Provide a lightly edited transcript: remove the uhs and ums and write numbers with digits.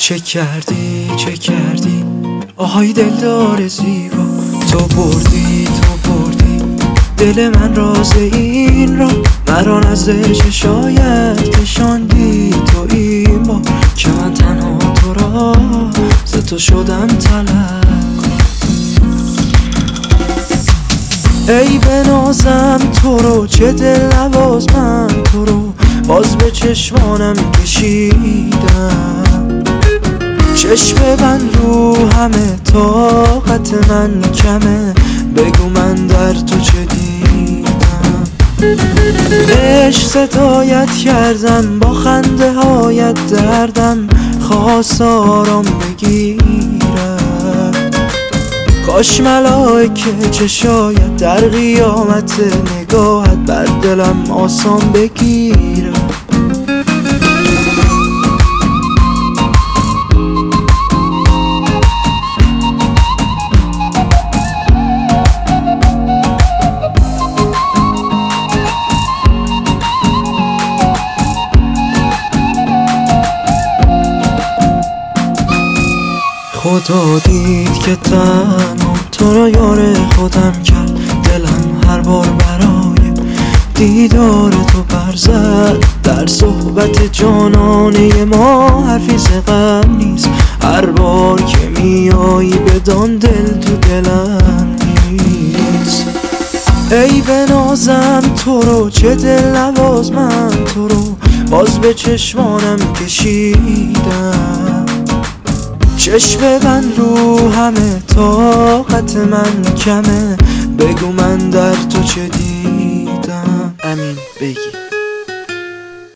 چه کردی آهای دلدار زیبا، تو بردی دل من راز این را، مرا نزد چشایت کشاندی تو این با که من تنها تو را ز تو شدم طلب. ای بنازم تو رو چه دل نواز من تو رو باز به چشمانم کشیدم، چشم بند رو همه طاقت من کمه، بگو من در تو چه دیدم. عشق ستایت کردم با خنده هایت دردم خواست آرام بگیرم، کاش ملائکه چشایت در قیامت نگاهت بر دلم آسان بگیرم. خدا دید که تنها تو را یار خودم کرد، دلم هر بار برای دیدار تو برزد، در صحبت جانانه ما حرفی ز غم نیست، هر بار که میایی بدان دل تو دلم نیست. ای بنازم تو رو چه دل نواز من تو رو باز به چشمانم کشیدم، چشم بند رو همه طاقت من کمه، بگو من در تو چه دیدم. امین بگی